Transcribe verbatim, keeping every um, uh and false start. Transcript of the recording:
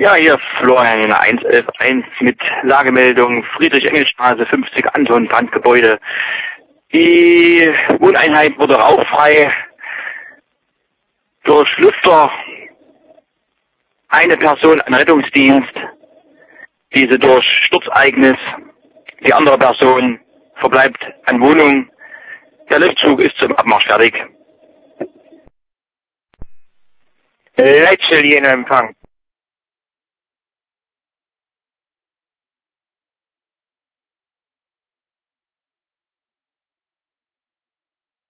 Ja, hier Florian eins elf eins mit Lagemeldung Friedrich-Engels-Straße fünfzig Anton Brandgebäude. Die Wohneinheit wurde rauchfrei. Durch Lüfter eine Person an Rettungsdienst, diese durch Sturzereignis. Die andere Person verbleibt an Wohnung. Der Luftzug ist zum Abmarsch fertig. Leitstelle in Empfang.